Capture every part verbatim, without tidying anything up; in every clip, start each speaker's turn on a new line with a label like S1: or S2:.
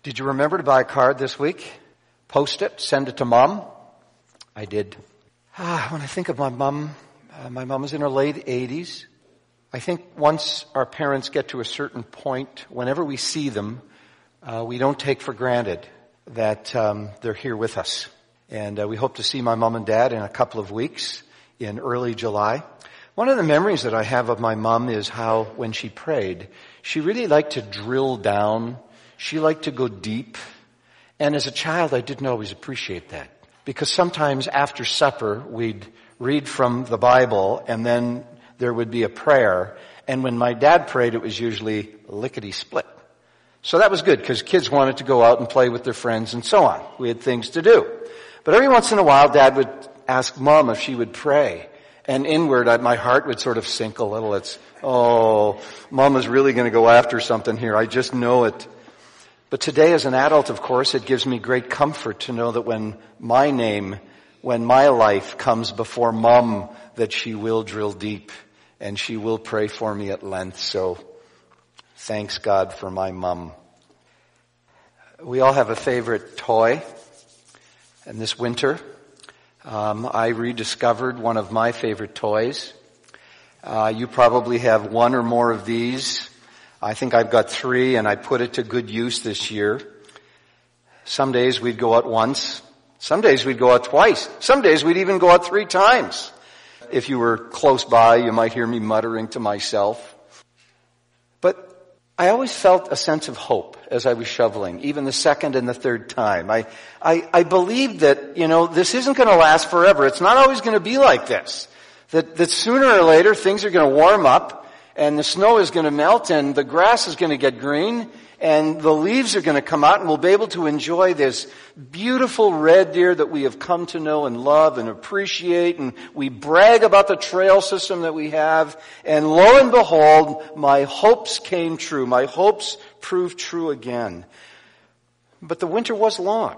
S1: Did you remember to buy a card this week? Post it, send it to Mom? I did. Ah, when I think of my mom, uh, my mom is in her late eighties. I think once our parents get to a certain point, whenever we see them, uh, we don't take for granted that um, they're here with us. And uh, we hope to see my mom and dad in a couple of weeks in early July. One of the memories that I have of my mom is how when she prayed, she really liked to drill down. She liked to go deep. And as a child, I didn't always appreciate that. Because sometimes after supper, we'd read from the Bible and then there would be a prayer. And when my dad prayed, it was usually lickety-split. So that was good because kids wanted to go out and play with their friends and so on. We had things to do. But every once in a while, Dad would ask Mom if she would pray. And inward, I, my heart would sort of sink a little. It's, oh, Mom is really going to go after something here. I just know it. But today as an adult, of course, it gives me great comfort to know that when my name, when my life comes before Mom, that she will drill deep and she will pray for me at length. So thanks God for my mom. We all have a favorite toy. And this winter, um, I rediscovered one of my favorite toys. Uh, you probably have one or more of these. I think I've got three, and I put it to good use this year. Some days we'd go out once. Some days we'd go out twice. Some days we'd even go out three times. If you were close by, you might hear me muttering to myself. But I always felt a sense of hope as I was shoveling, even the second and the third time. I, I, I believed that, you know, this isn't going to last forever. It's not always going to be like this. That, that sooner or later things are going to warm up and the snow is going to melt and the grass is going to get green and the leaves are going to come out and we'll be able to enjoy this beautiful red deer that we have come to know and love and appreciate, and we brag about the trail system that we have. And lo and behold, my hopes came true. My hopes proved true again. But the winter was long.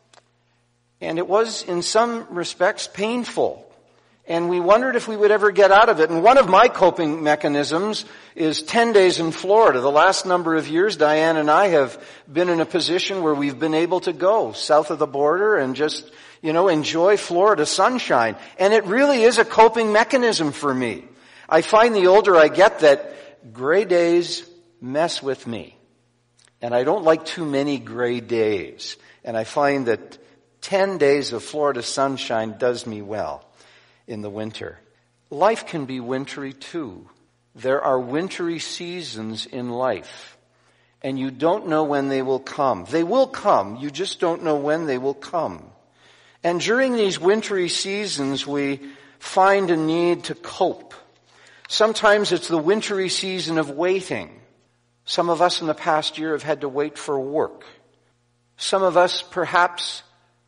S1: And it was, in some respects, painful. And we wondered if we would ever get out of it. And one of my coping mechanisms is ten days in Florida. The last number of years, Diane and I have been in a position where we've been able to go south of the border and just, you know, enjoy Florida sunshine. And it really is a coping mechanism for me. I find the older I get that gray days mess with me. And I don't like too many gray days. And I find that ten days of Florida sunshine does me well in the winter. Life can be wintry too. There are wintry seasons in life, and you don't know when they will come. They will come. You just don't know when they will come. And during these wintry seasons, we find a need to cope. Sometimes it's the wintry season of waiting. Some of us in the past year have had to wait for work. Some of us perhaps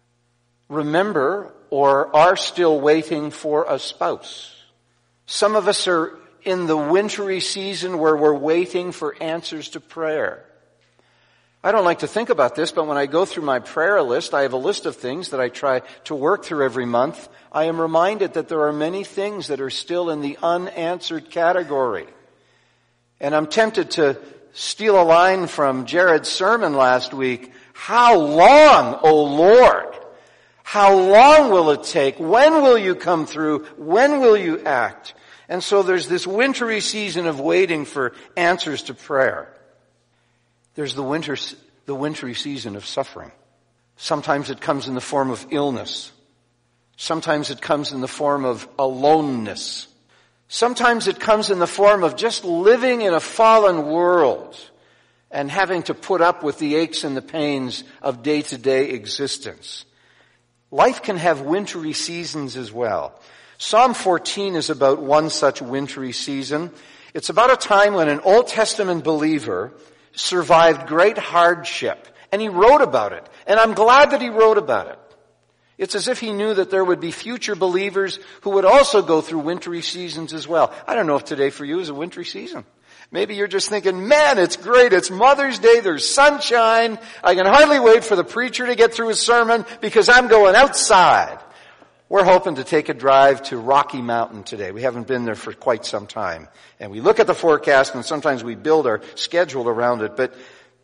S1: remember or are still waiting for a spouse. Some of us are in the wintry season where we're waiting for answers to prayer. I don't like to think about this, but when I go through my prayer list, I have a list of things that I try to work through every month. I am reminded that there are many things that are still in the unanswered category. And I'm tempted to steal a line from Jared's sermon last week. How long, O Lord? How long will it take? When will you come through? When will you act? And so there's this wintry season of waiting for answers to prayer. There's the winter, the wintry season of suffering. Sometimes it comes in the form of illness. Sometimes it comes in the form of aloneness. Sometimes it comes in the form of just living in a fallen world and having to put up with the aches and the pains of day-to-day existence. Life can have wintry seasons as well. Psalm fourteen is about one such wintry season. It's about a time when an Old Testament believer survived great hardship, and he wrote about it. And I'm glad that he wrote about it. It's as if he knew that there would be future believers who would also go through wintry seasons as well. I don't know if today for you is a wintry season. Maybe you're just thinking, man, it's great. It's Mother's Day. There's sunshine. I can hardly wait for the preacher to get through his sermon because I'm going outside. We're hoping to take a drive to Rocky Mountain today. We haven't been there for quite some time. And we look at the forecast and sometimes we build our schedule around it. But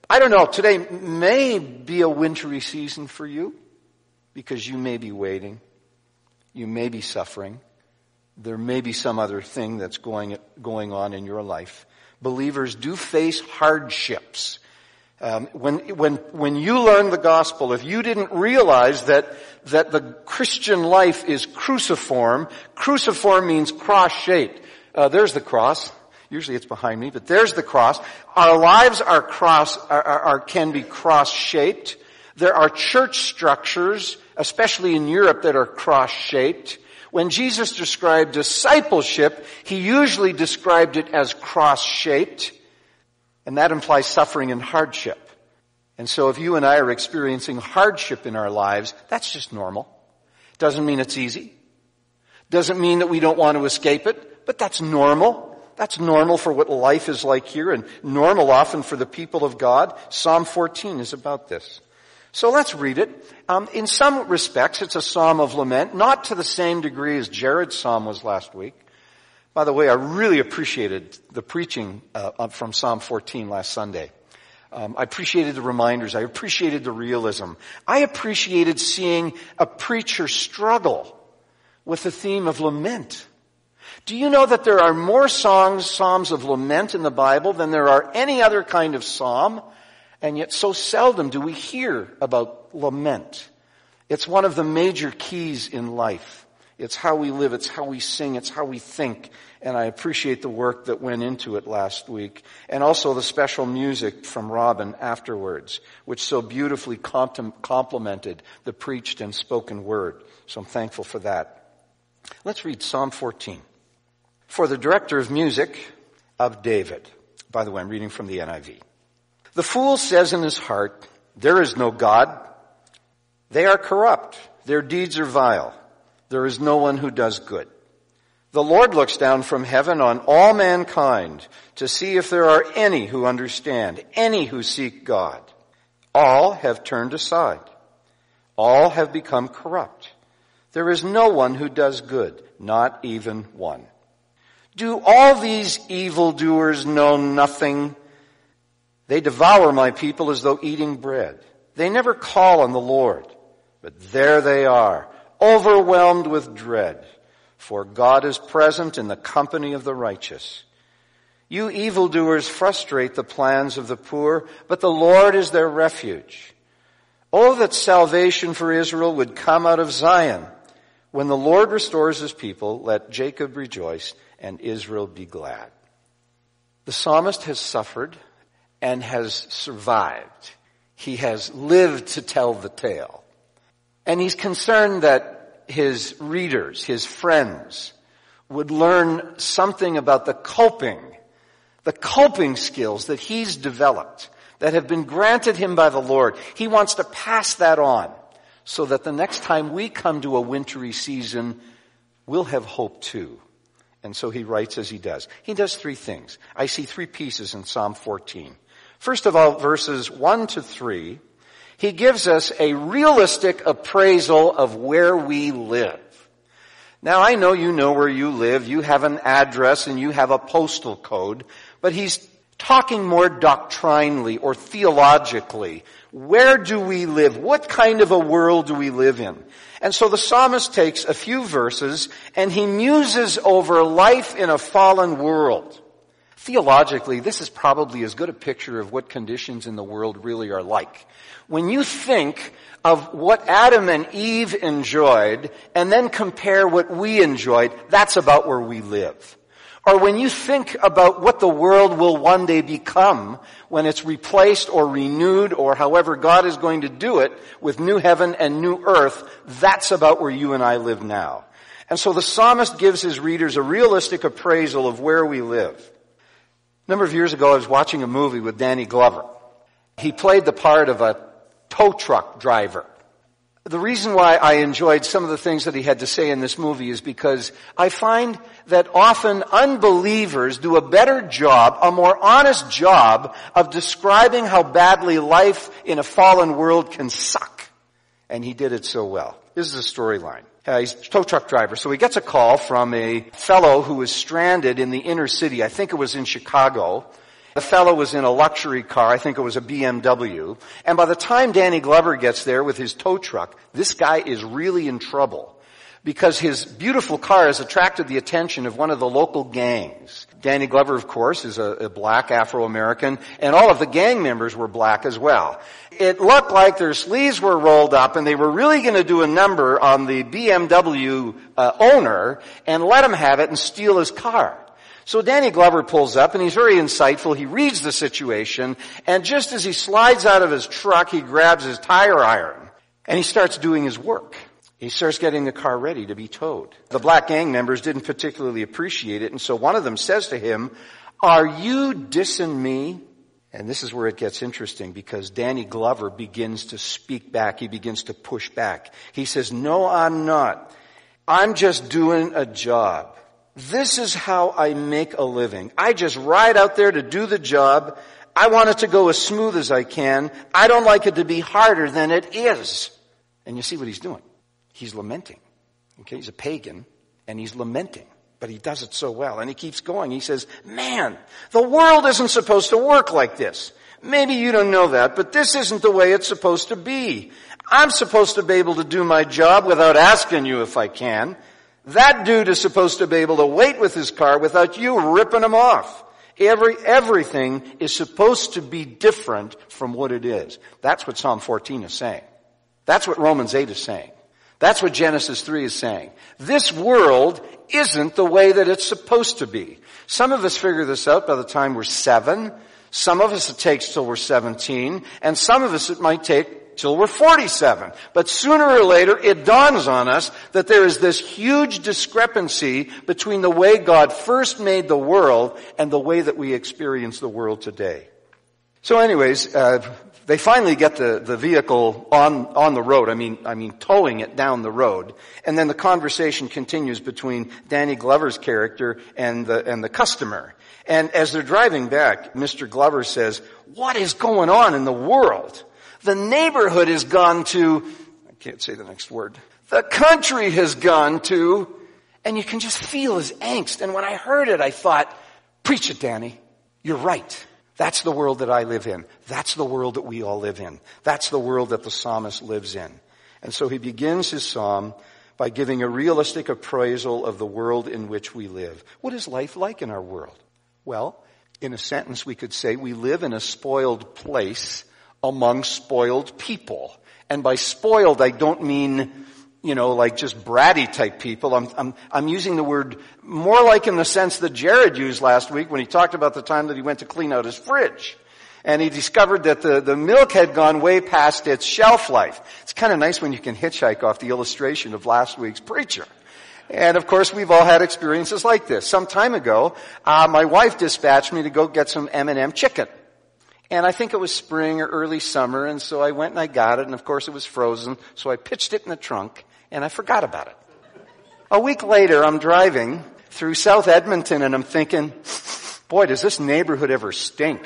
S1: I don't know, today may be a wintry season for you because you may be waiting. You may be suffering. There may be some other thing that's going, going on in your life. Believers do face hardships. Um, when, when, when you learn the gospel, if you didn't realize that, that the Christian life is cruciform, cruciform means cross-shaped. Uh, there's the cross. Usually it's behind me, but there's the cross. Our lives are cross, are, are, are can be cross-shaped. There are church structures, especially in Europe, that are cross-shaped. When Jesus described discipleship, he usually described it as cross-shaped. And that implies suffering and hardship. And so if you and I are experiencing hardship in our lives, that's just normal. Doesn't mean it's easy. Doesn't mean that we don't want to escape it, but that's normal. That's normal for what life is like here and normal often for the people of God. Psalm fourteen is about this. So let's read it. Um, in some respects, it's a psalm of lament, not to the same degree as Jared's psalm was last week. By the way, I really appreciated the preaching uh, from Psalm fourteen last Sunday. Um, I appreciated the reminders. I appreciated the realism. I appreciated seeing a preacher struggle with the theme of lament. Do you know that there are more songs, psalms of lament in the Bible than there are any other kind of psalm? And yet so seldom do we hear about lament. It's one of the major keys in life. It's how we live. It's how we sing. It's how we think. And I appreciate the work that went into it last week. And also the special music from Robin afterwards, which so beautifully complemented the preached and spoken word. So I'm thankful for that. Let's read Psalm fourteen. For the director of music of David. By the way, I'm reading from the N I V. The fool says in his heart, there is no God. They are corrupt. Their deeds are vile. There is no one who does good. The Lord looks down from heaven on all mankind to see if there are any who understand, any who seek God. All have turned aside. All have become corrupt. There is no one who does good, not even one. Do all these evildoers know nothing? They devour my people as though eating bread. They never call on the Lord, but there they are, overwhelmed with dread, for God is present in the company of the righteous. You evildoers frustrate the plans of the poor, but the Lord is their refuge. Oh, that salvation for Israel would come out of Zion. When the Lord restores his people, let Jacob rejoice and Israel be glad. The psalmist has suffered and has survived. He has lived to tell the tale. And he's concerned that his readers, his friends, would learn something about the coping, the coping skills that he's developed, that have been granted him by the Lord. He wants to pass that on so that the next time we come to a wintry season, we'll have hope too. And so he writes as he does. He does three things. I see three pieces in Psalm fourteen. First of all, verses one to three, he gives us a realistic appraisal of where we live. Now, I know you know where you live. You have an address and you have a postal code, but he's talking more doctrinally or theologically. Where do we live? What kind of a world do we live in? And so the psalmist takes a few verses and he muses over life in a fallen world. Theologically, this is probably as good a picture of what conditions in the world really are like. When you think of what Adam and Eve enjoyed and then compare what we enjoyed, that's about where we live. Or when you think about what the world will one day become when it's replaced or renewed or however God is going to do it with new heaven and new earth, that's about where you and I live now. And so the psalmist gives his readers a realistic appraisal of where we live. A number of years ago, I was watching a movie with Danny Glover. He played the part of a tow truck driver. The reason why I enjoyed some of the things that he had to say in this movie is because I find that often unbelievers do a better job, a more honest job of describing how badly life in a fallen world can suck. And he did it so well. This is a storyline. Uh, he's a tow truck driver. So he gets a call from a fellow who was stranded in the inner city. I think it was in Chicago. The fellow was in a luxury car, I think it was a B M W, and by the time Danny Glover gets there with his tow truck, this guy is really in trouble because his beautiful car has attracted the attention of one of the local gangs. Danny Glover, of course, is a, a black Afro-American, and all of the gang members were black as well. It looked like their sleeves were rolled up and they were really going to do a number on the B M W uh, owner and let him have it and steal his car. So Danny Glover pulls up and he's very insightful. He reads the situation, and just as he slides out of his truck, he grabs his tire iron and he starts doing his work. He starts getting the car ready to be towed. The black gang members didn't particularly appreciate it, and so one of them says to him, "Are you dissing me?" And this is where it gets interesting, because Danny Glover begins to speak back. He begins to push back. He says, "No, I'm not. I'm just doing a job. This is how I make a living. I just ride out there to do the job. I want it to go as smooth as I can. I don't like it to be harder than it is." And you see what he's doing. He's lamenting. Okay, he's a pagan, and he's lamenting. But he does it so well, and he keeps going. He says, "Man, the world isn't supposed to work like this. Maybe you don't know that, but this isn't the way it's supposed to be. I'm supposed to be able to do my job without asking you if I can. That dude is supposed to be able to wait with his car without you ripping him off. Every, everything is supposed to be different from what it is." That's what Psalm fourteen is saying. That's what Romans eight is saying. That's what Genesis three is saying. This world isn't the way that it's supposed to be. Some of us figure this out by the time we're seven. Some of us it takes till we're seventeen. And some of us it might take till we're forty-seven. But sooner or later it dawns on us that there is this huge discrepancy between the way God first made the world and the way that we experience the world today. So anyways, uh, they finally get the, the vehicle on, on the road. I mean, I mean, towing it down the road. And then the conversation continues between Danny Glover's character and the, and the customer. And as they're driving back, Mister Glover says, "What is going on in the world? The neighborhood has gone to," I can't say the next word, "the country has gone to," and you can just feel his angst. And when I heard it, I thought, preach it, Danny. You're right. That's the world that I live in. That's the world that we all live in. That's the world that the psalmist lives in. And so he begins his psalm by giving a realistic appraisal of the world in which we live. What is life like in our world? Well, in a sentence we could say we live in a spoiled place among spoiled people. And by spoiled, I don't mean, you know, like just bratty type people. I'm, I'm, I'm using the word more like in the sense that Jared used last week when he talked about the time that he went to clean out his fridge. And he discovered that the, the milk had gone way past its shelf life. It's kind of nice when you can hitchhike off the illustration of last week's preacher. And of course, we've all had experiences like this. Some time ago, uh, my wife dispatched me to go get some M and M chicken. And I think it was spring or early summer, and so I went and I got it, and of course it was frozen, so I pitched it in the trunk, and I forgot about it. A week later, I'm driving through South Edmonton, and I'm thinking, boy, does this neighborhood ever stink.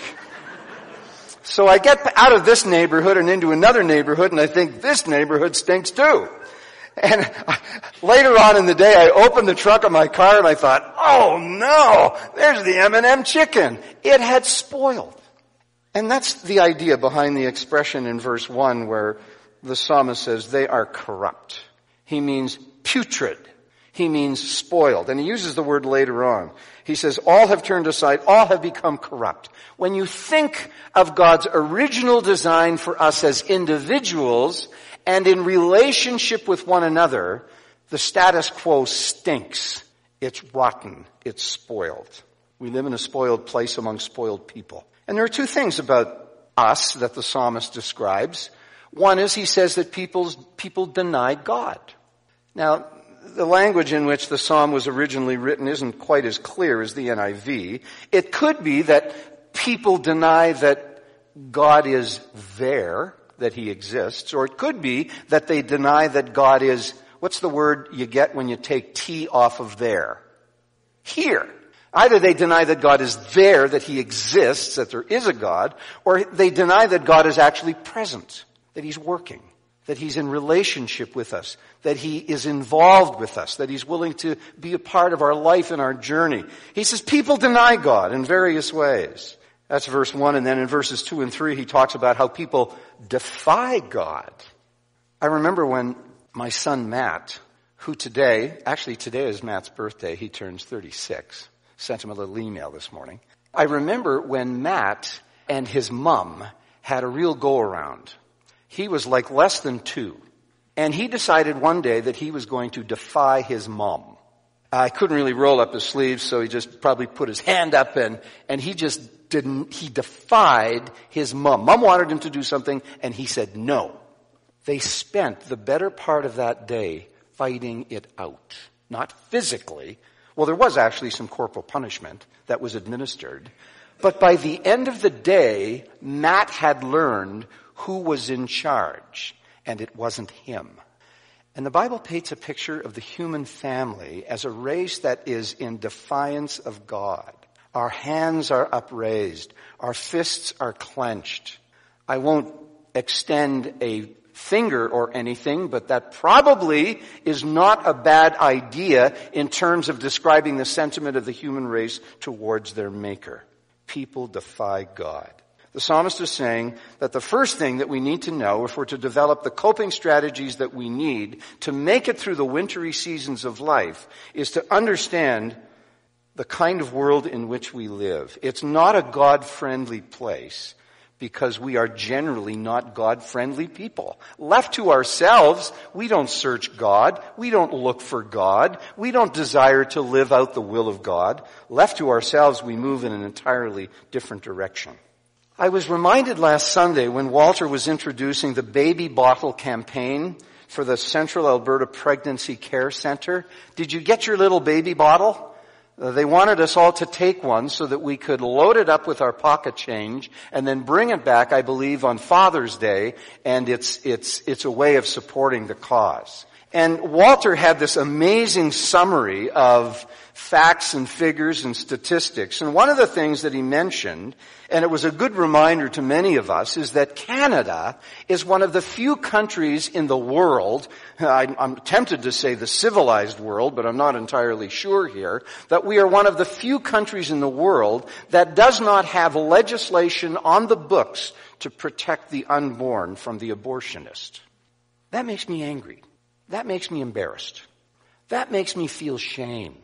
S1: So I get out of this neighborhood and into another neighborhood, and I think, this neighborhood stinks too. And later on in the day, I opened the trunk of my car, and I thought, oh no, there's the M and M chicken. It had spoiled. And that's the idea behind the expression in verse one where the psalmist says they are corrupt. He means putrid. He means spoiled. And he uses the word later on. He says all have turned aside, all have become corrupt. When you think of God's original design for us as individuals and in relationship with one another, the status quo stinks. It's rotten. It's spoiled. We live in a spoiled place among spoiled people. And there are two things about us that the psalmist describes. One is he says that people's, people deny God. Now, the language in which the psalm was originally written isn't quite as clear as the N I V. It could be that people deny that God is there, that he exists, or it could be that they deny that God is, what's the word you get when you take T off of there? Here. Either they deny that God is there, that he exists, that there is a God, or they deny that God is actually present, that he's working, that he's in relationship with us, that he is involved with us, that he's willing to be a part of our life and our journey. He says people deny God in various ways. That's verse one. And then in verses two and three, he talks about how people defy God. I remember when my son Matt, who today, actually today is Matt's birthday, he turns thirty-six. Sent him a little email this morning. I remember when Matt and his mom had a real go-around. He was like less than two. And he decided one day that he was going to defy his mom. I couldn't really roll up his sleeves, so he just probably put his hand up and, and he just didn't, he defied his mom. Mom wanted him to do something and he said no. They spent the better part of that day fighting it out. Not physically. Well, there was actually some corporal punishment that was administered. But by the end of the day, Matt had learned who was in charge. And it wasn't him. And the Bible paints a picture of the human family as a race that is in defiance of God. Our hands are upraised. Our fists are clenched. I won't extend a finger or anything, but that probably is not a bad idea in terms of describing the sentiment of the human race towards their Maker. People defy God. The psalmist is saying that the first thing that we need to know if we're to develop the coping strategies that we need to make it through the wintry seasons of life is to understand the kind of world in which we live. It's not a God-friendly place because we are generally not God-friendly people. Left to ourselves, we don't search God. We don't look for God. We don't desire to live out the will of God. Left to ourselves, we move in an entirely different direction. I was reminded last Sunday when Walter was introducing the baby bottle campaign for the Central Alberta Pregnancy Care Center. Did you get your little baby bottle? Uh, they wanted us all to take one so that we could load it up with our pocket change and then bring it back, I believe, on Father's Day, and it's, it's, it's a way of supporting the cause. And Walter had this amazing summary of facts and figures and statistics. And one of the things that he mentioned, and it was a good reminder to many of us, is that Canada is one of the few countries in the world, I, I'm tempted to say the civilized world, but I'm not entirely sure here, that we are one of the few countries in the world that does not have legislation on the books to protect the unborn from the abortionist. That makes me angry. That makes me embarrassed. That makes me feel shame.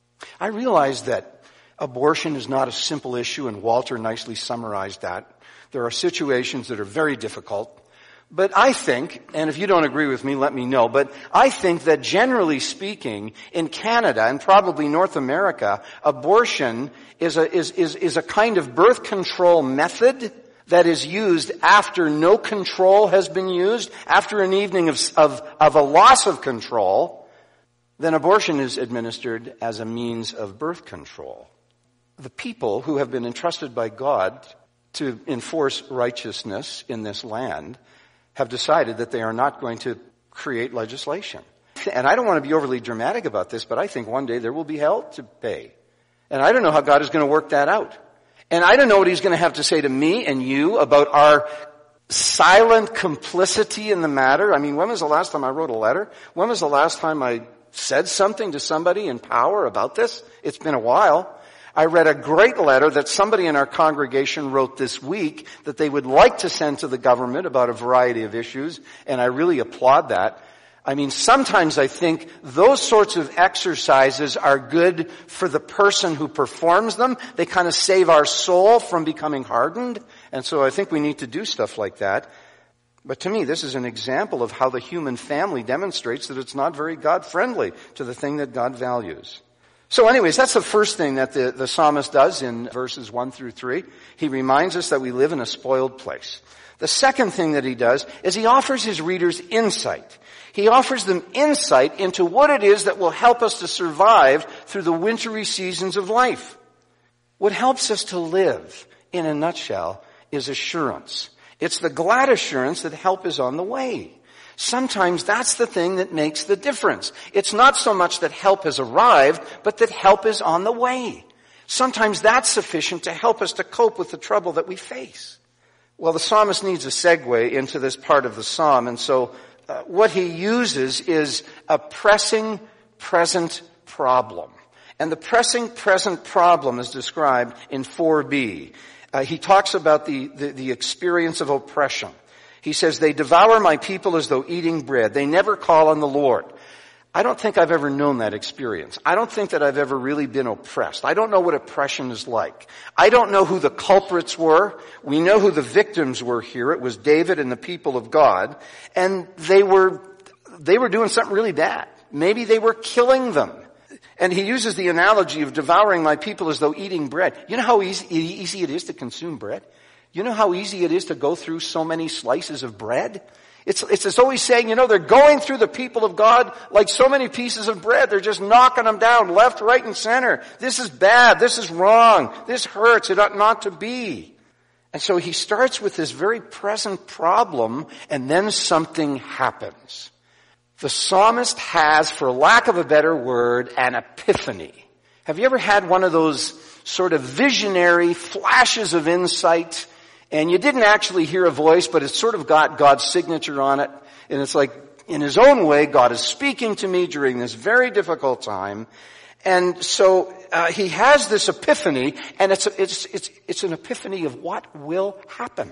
S1: I realize that abortion is not a simple issue, and Walter nicely summarized that. There are situations that are very difficult. But I think, and if you don't agree with me, let me know, but I think that generally speaking, in Canada and probably North America, abortion is a, is, is, is a kind of birth control method that is used after no control has been used, after an evening of, of, of a loss of control. Then abortion is administered as a means of birth control. The people who have been entrusted by God to enforce righteousness in this land have decided that they are not going to create legislation. And I don't want to be overly dramatic about this, but I think one day there will be hell to pay. And I don't know how God is going to work that out. And I don't know what he's going to have to say to me and you about our silent complicity in the matter. I mean, when was the last time I wrote a letter? When was the last time I said something to somebody in power about this? It's been a while. I read a great letter that somebody in our congregation wrote this week that they would like to send to the government about a variety of issues, and I really applaud that. I mean, sometimes I think those sorts of exercises are good for the person who performs them. They kind of save our soul from becoming hardened, and so I think we need to do stuff like that. But to me, this is an example of how the human family demonstrates that it's not very God-friendly to the thing that God values. So anyways, that's the first thing that the, the psalmist does in verses one through three. He reminds us that we live in a spoiled place. The second thing that he does is he offers his readers insight. He offers them insight into what it is that will help us to survive through the wintry seasons of life. What helps us to live, in a nutshell, is assurance. It's the glad assurance that help is on the way. Sometimes that's the thing that makes the difference. It's not so much that help has arrived, but that help is on the way. Sometimes that's sufficient to help us to cope with the trouble that we face. Well, the psalmist needs a segue into this part of the psalm, and so uh, what he uses is a pressing present problem. And the pressing present problem is described in four b. uh, he talks about the, the, the experience of oppression. He says, they devour my people as though eating bread. They never call on the Lord. I don't think I've ever known that experience. I don't think that I've ever really been oppressed. I don't know what oppression is like. I don't know who the culprits were. We know who the victims were here. It was David and the people of God. And they were, they were doing something really bad. Maybe they were killing them. And he uses the analogy of devouring my people as though eating bread. You know how easy, easy it is to consume bread? You know how easy it is to go through so many slices of bread? It's, it's as though he's saying, you know, they're going through the people of God like so many pieces of bread. They're just knocking them down left, right, and center. This is bad. This is wrong. This hurts. It ought not to be. And so he starts with this very present problem, and then something happens. The psalmist has, for lack of a better word, an epiphany. Have you ever had one of those sort of visionary flashes of insight, and you didn't actually hear a voice, but it's sort of got God's signature on it, and it's like, in his own way, God is speaking to me during this very difficult time, and so uh, he has this epiphany, and it's, it's, it's, it's an epiphany of what will happen.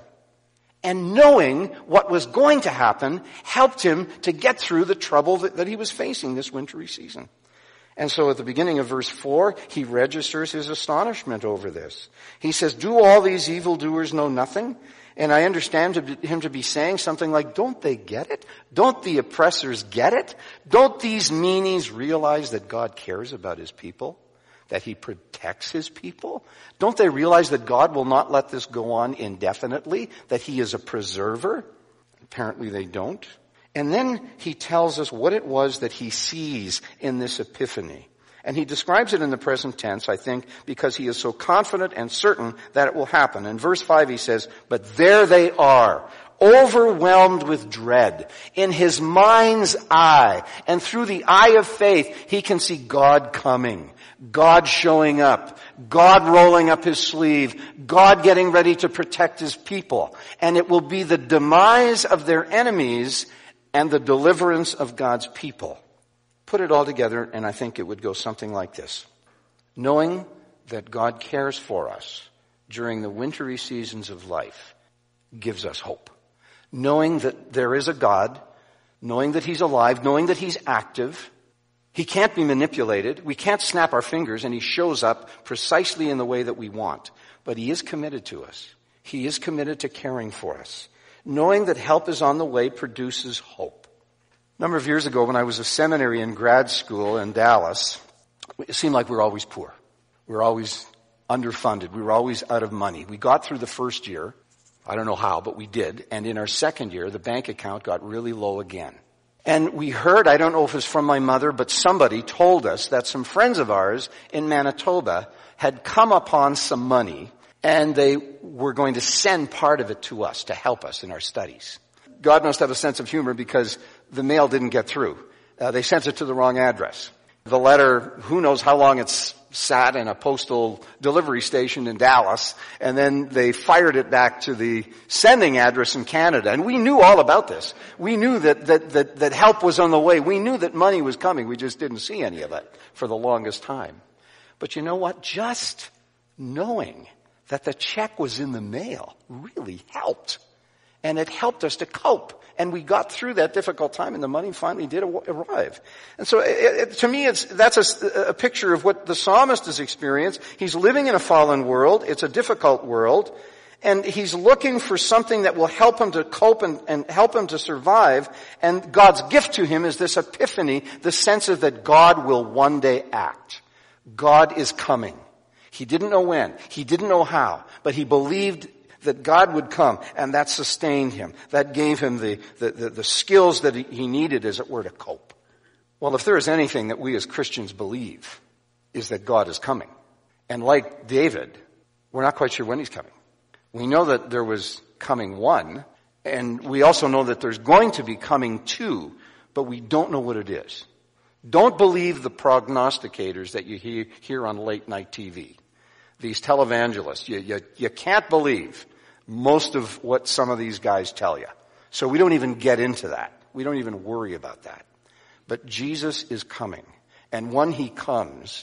S1: And knowing what was going to happen helped him to get through the trouble that, that he was facing this wintry season. And so at the beginning of verse four, he registers his astonishment over this. He says, do all these evildoers know nothing? And I understand him to be saying something like, don't they get it? Don't the oppressors get it? Don't these meanies realize that God cares about his people? That he protects his people? Don't they realize that God will not let this go on indefinitely? That he is a preserver? Apparently they don't. And then he tells us what it was that he sees in this epiphany. And he describes it in the present tense, I think, because he is so confident and certain that it will happen. In verse five he says, but there they are, overwhelmed with dread. In his mind's eye, and through the eye of faith, he can see God coming, God showing up, God rolling up his sleeve, God getting ready to protect his people. And it will be the demise of their enemies and the deliverance of God's people. Put it all together, and I think it would go something like this. Knowing that God cares for us during the wintry seasons of life gives us hope. Knowing that there is a God, knowing that he's alive, knowing that he's active, he can't be manipulated, we can't snap our fingers and he shows up precisely in the way that we want. But he is committed to us. He is committed to caring for us. Knowing that help is on the way produces hope. A number of years ago when I was a seminary in grad school in Dallas, it seemed like we were always poor. We were always underfunded. We were always out of money. We got through the first year. I don't know how, but we did. And in our second year, the bank account got really low again. And we heard, I don't know if it was from my mother, but somebody told us that some friends of ours in Manitoba had come upon some money and they were going to send part of it to us to help us in our studies. God must have a sense of humor because the mail didn't get through. Uh, they sent it to the wrong address. The letter, who knows how long it's sat in a postal delivery station in Dallas, and then they fired it back to the sending address in Canada. And we knew all about this. We knew that, that, that, that help was on the way. We knew that money was coming. We just didn't see any of it for the longest time. But you know what? Just knowing that the check was in the mail really helped. And it helped us to cope. And we got through that difficult time and the money finally did arrive. And so it, it, to me, it's, that's a, a picture of what the psalmist has experienced. He's living in a fallen world. It's a difficult world. And he's looking for something that will help him to cope and, and help him to survive. And God's gift to him is this epiphany, the sense of that God will one day act. God is coming. He didn't know when. He didn't know how. But he believed that God would come, and that sustained him. That gave him the, the, the, the skills that he needed, as it were, to cope. Well, if there is anything that we as Christians believe, is that God is coming. And like David, we're not quite sure when he's coming. We know that there was coming one, and we also know that there's going to be coming two, but we don't know what it is. Don't believe the prognosticators that you hear, hear on late night T V. These televangelists. You, you, you can't believe most of what some of these guys tell you. So we don't even get into that. We don't even worry about that. But Jesus is coming. And when he comes,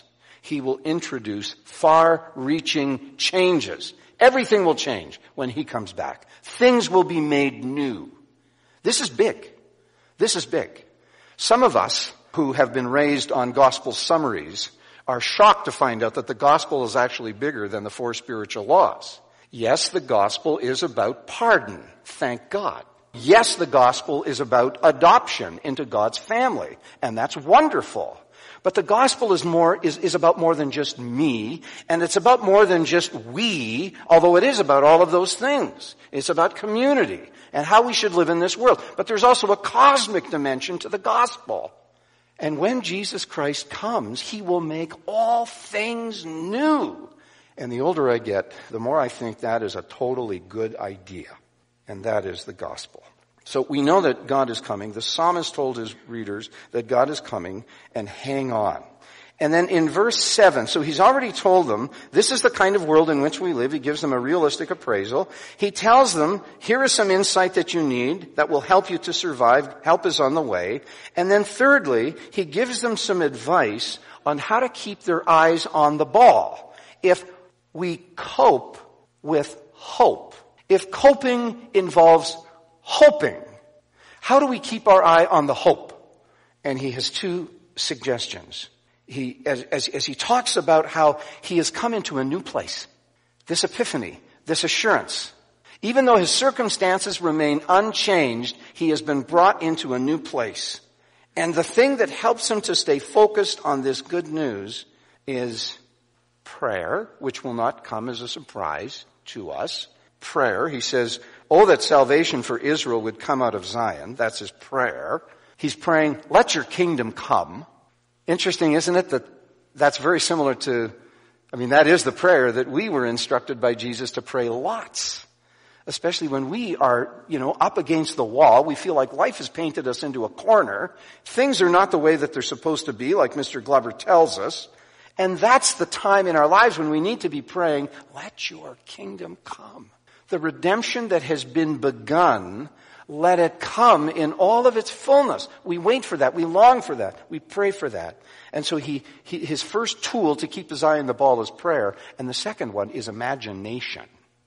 S1: He will introduce far-reaching changes. Everything will change when he comes back. Things will be made new. This is big. This is big. Some of us who have been raised on gospel summaries are shocked to find out that the gospel is actually bigger than the four spiritual laws. Yes, the gospel is about pardon. Thank God. Yes, the gospel is about adoption into God's family, and that's wonderful. But the gospel is more, is, is about more than just me, and it's about more than just we, although it is about all of those things. It's about community and how we should live in this world. But there's also a cosmic dimension to the gospel. And when Jesus Christ comes, he will make all things new. And the older I get, the more I think that is a totally good idea. And that is the gospel. So we know that God is coming. The psalmist told his readers that God is coming, and hang on. And then in verse seven, so he's already told them, this is the kind of world in which we live. He gives them a realistic appraisal. He tells them, here is some insight that you need that will help you to survive. Help is on the way. And then thirdly, he gives them some advice on how to keep their eyes on the ball. If we cope with hope, if coping involves hoping, how do we keep our eye on the hope? And he has two suggestions. He, as, as, as he talks about how he has come into a new place, this epiphany, this assurance. Even though his circumstances remain unchanged, he has been brought into a new place. And the thing that helps him to stay focused on this good news is prayer, which will not come as a surprise to us. Prayer, he says, oh, that salvation for Israel would come out of Zion. That's his prayer. He's praying, let your kingdom come. Interesting, isn't it, that that's very similar to, I mean, that is the prayer that we were instructed by Jesus to pray lots. Especially when we are, you know, up against the wall. We feel like life has painted us into a corner. Things are not the way that they're supposed to be, like Mister Glover tells us. And that's the time in our lives when we need to be praying, let your kingdom come. The redemption that has been begun, let it come in all of its fullness. We wait for that. We long for that. We pray for that. And so he, he, his first tool to keep his eye on the ball is prayer. And the second one is imagination.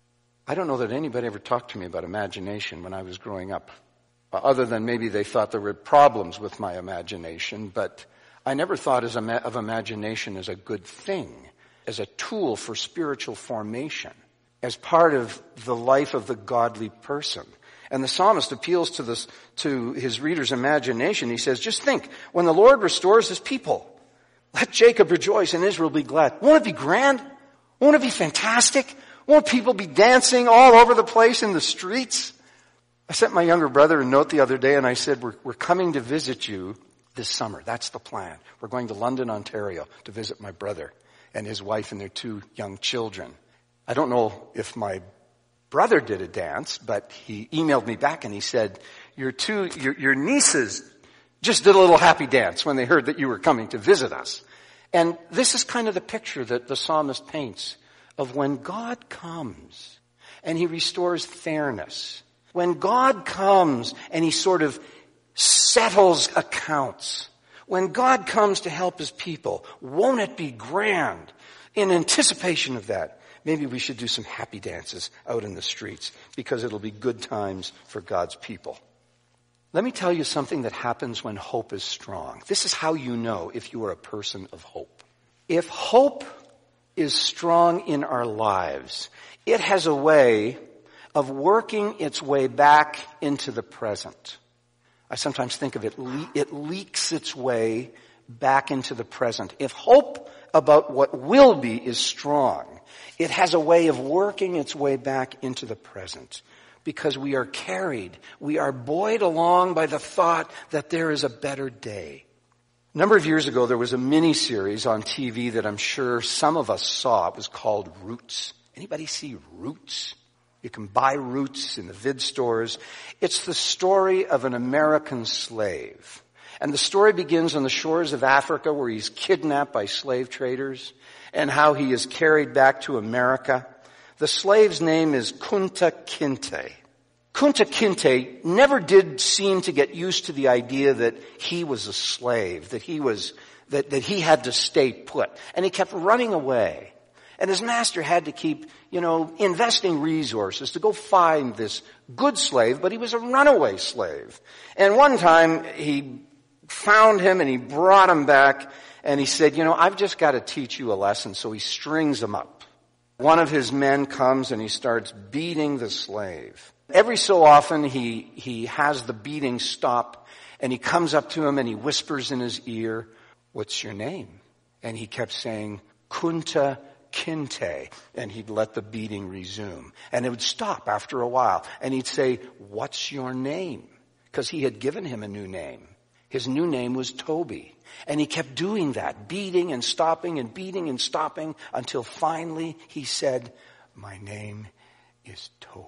S1: I don't know that anybody ever talked to me about imagination when I was growing up. Uh, other than maybe they thought there were problems with my imagination. But I never thought as a, of imagination as a good thing, as a tool for spiritual formation, as part of the life of the godly person. And the psalmist appeals to this, to his reader's imagination. He says, just think, when the Lord restores his people, let Jacob rejoice and Israel be glad. Won't it be grand? Won't it be fantastic? Won't people be dancing all over the place in the streets? I sent my younger brother a note the other day and I said, we're, we're coming to visit you this summer. That's the plan. We're going to London, Ontario to visit my brother and his wife and their two young children. I don't know if my brother did a dance, but he emailed me back and he said, your two, your, your nieces just did a little happy dance when they heard that you were coming to visit us. And this is kind of the picture that the psalmist paints of when God comes and he restores fairness. When God comes and he sort of settles accounts. When God comes to help his people, won't it be grand? In anticipation of that, maybe we should do some happy dances out in the streets because it'll be good times for God's people. Let me tell you something that happens when hope is strong. This is how you know if you are a person of hope. If hope is strong in our lives, it has a way of working its way back into the present. I sometimes think of it, it leaks its way back into the present. If hope about what will be is strong, it has a way of working its way back into the present because we are carried, we are buoyed along by the thought that there is a better day. A number of years ago, there was a mini-series on T V that I'm sure some of us saw. It was called Roots. Anybody see Roots? You can buy Roots in the vid stores. It's the story of an American slave. And the story begins on the shores of Africa where he's kidnapped by slave traders and how he is carried back to America. The slave's name is Kunta Kinte. Kunta Kinte never did seem to get used to the idea that he was a slave, that he was that, that he had to stay put. And he kept running away. And his master had to keep, you know, investing resources to go find this good slave, but he was a runaway slave. And one time he found him and he brought him back and he said, you know, I've just got to teach you a lesson. So he strings him up. One of his men comes and he starts beating the slave. Every so often he, he has the beating stop and he comes up to him and he whispers in his ear, what's your name? And he kept saying, Kunta Kinte. And he'd let the beating resume. And it would stop after a while. And he'd say, what's your name? Because he had given him a new name. His new name was Toby. And he kept doing that, beating and stopping and beating and stopping until finally he said, my name is Toby.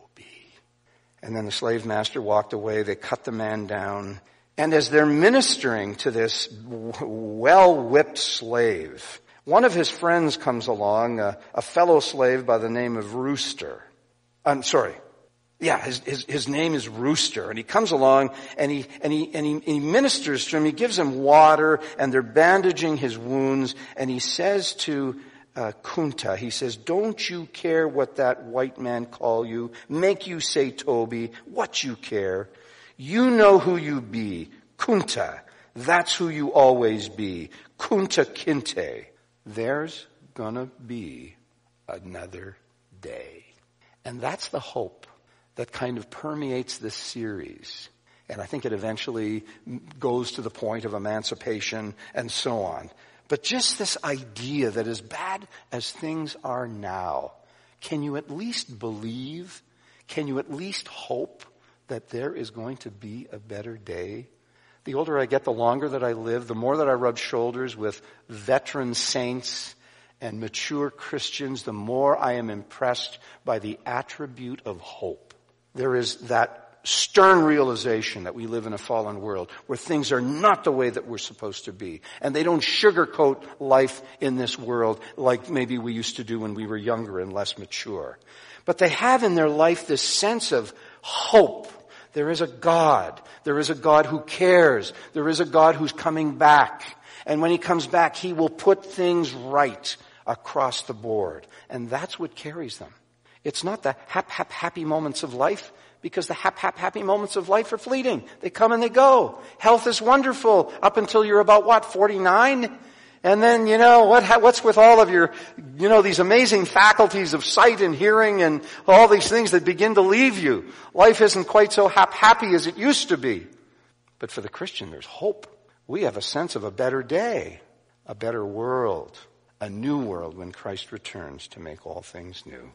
S1: And then the slave master walked away. They cut the man down. And as they're ministering to this well-whipped slave, one of his friends comes along, a, a fellow slave by the name of Rooster. I'm sorry. Yeah, his, his, his name is Rooster. And he comes along and he, and he, and he, and he ministers to him. He gives him water and they're bandaging his wounds. And he says to uh, Kunta, he says, don't you care what that white man call you? Make you say Toby, what you care? You know who you be. Kunta. That's who you always be. Kunta Kinte. There's gonna be another day. And that's the hope that kind of permeates this series. And I think it eventually goes to the point of emancipation and so on. But just this idea that as bad as things are now, can you at least believe, can you at least hope that there is going to be a better day? The older I get, the longer that I live, the more that I rub shoulders with veteran saints and mature Christians, the more I am impressed by the attribute of hope. There is that stern realization that we live in a fallen world where things are not the way that we're supposed to be. And they don't sugarcoat life in this world like maybe we used to do when we were younger and less mature. But they have in their life this sense of hope. There is a God. There is a God who cares. There is a God who's coming back. And when he comes back, he will put things right across the board. And that's what carries them. It's not the hap, hap, happy moments of life, because the hap, hap, happy moments of life are fleeting. They come and they go. Health is wonderful up until you're about, what, forty-nine? And then, you know, what, what's with all of your, you know, these amazing faculties of sight and hearing and all these things that begin to leave you? Life isn't quite so hap, happy as it used to be. But for the Christian, there's hope. We have a sense of a better day, a better world, a new world when Christ returns to make all things new.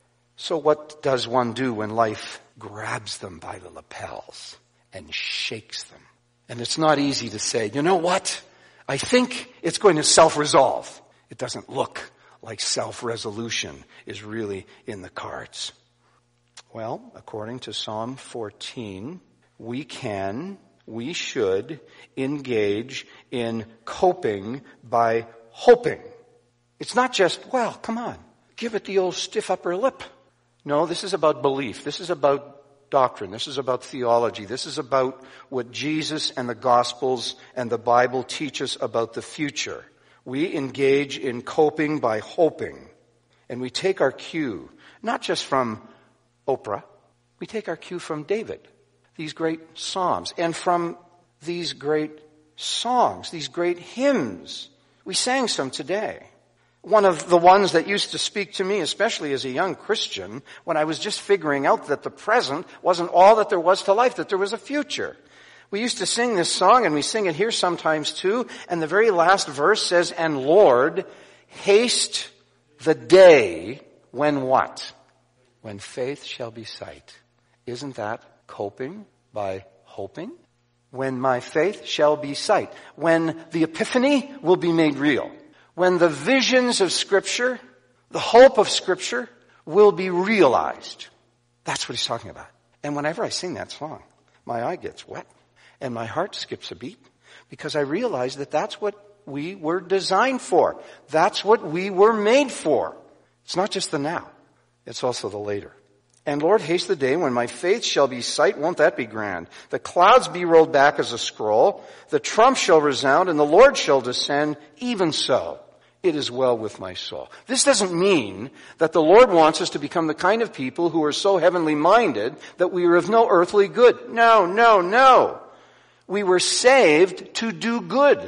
S1: So what does one do when life grabs them by the lapels and shakes them? And it's not easy to say, you know what? I think it's going to self-resolve. It doesn't look like self-resolution is really in the cards. Well, according to Psalm fourteen, we can, we should engage in coping by hoping. It's not just, well, come on, give it the old stiff upper lip. No, this is about belief. This is about doctrine. This is about theology. This is about what Jesus and the Gospels and the Bible teach us about the future. We engage in coping by hoping. And we take our cue, not just from Oprah, we take our cue from David, these great psalms, and from these great songs, these great hymns. We sang some today. One of the ones that used to speak to me, especially as a young Christian, when I was just figuring out that the present wasn't all that there was to life, that there was a future. We used to sing this song, and we sing it here sometimes too, and the very last verse says, and Lord, haste the day when what? When faith shall be sight. Isn't that coping by hoping? When my faith shall be sight. When the epiphany will be made real. When the visions of Scripture, the hope of Scripture, will be realized. That's what he's talking about. And whenever I sing that song, my eye gets wet and my heart skips a beat, because I realize that that's what we were designed for. That's what we were made for. It's not just the now. It's also the later.
S2: And Lord, haste the day when my faith shall be sight. Won't that be grand? The clouds be rolled back as a scroll. The trump shall resound and the Lord shall descend. Even so, it is well with my soul. This doesn't mean that the Lord wants us to become the kind of people who are so heavenly minded that we are of no earthly good. No, no, no. We were saved to do good.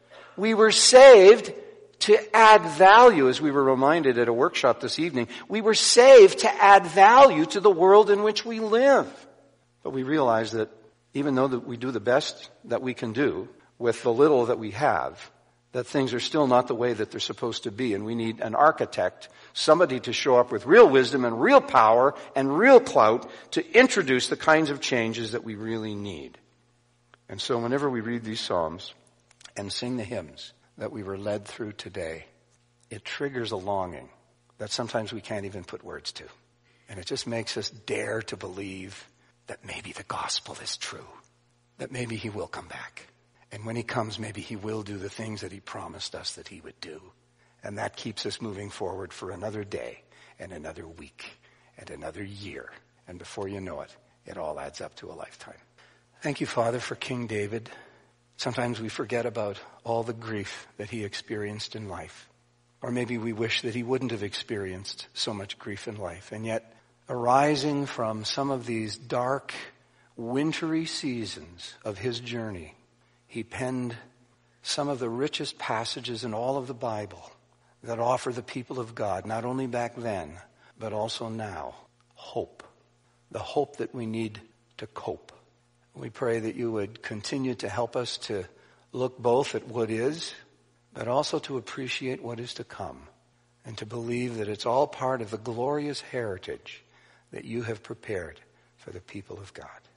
S2: We were saved to add value, as we were reminded at a workshop this evening. We were saved to add value to the world in which we live. But we realize that even though that we do the best that we can do with the little that we have, that things are still not the way that they're supposed to be. And we need an architect, somebody to show up with real wisdom and real power and real clout to introduce the kinds of changes that we really need. And so whenever we read these Psalms and sing the hymns that we were led through today, it triggers a longing that sometimes we can't even put words to. And it just makes us dare to believe that maybe the gospel is true, that maybe he will come back. And when he comes, maybe he will do the things that he promised us that he would do. And that keeps us moving forward for another day and another week and another year. And before you know it, it all adds up to a lifetime. Thank you, Father, for King David. Sometimes we forget about all the grief that he experienced in life. Or maybe we wish that he wouldn't have experienced so much grief in life. And yet, arising from some of these dark, wintry seasons of his journey, he penned some of the richest passages in all of the Bible that offer the people of God, not only back then, but also now, hope. The hope that we need to cope. We pray that you would continue to help us to look both at what is, but also to appreciate what is to come, and to believe that it's all part of the glorious heritage that you have prepared for the people of God.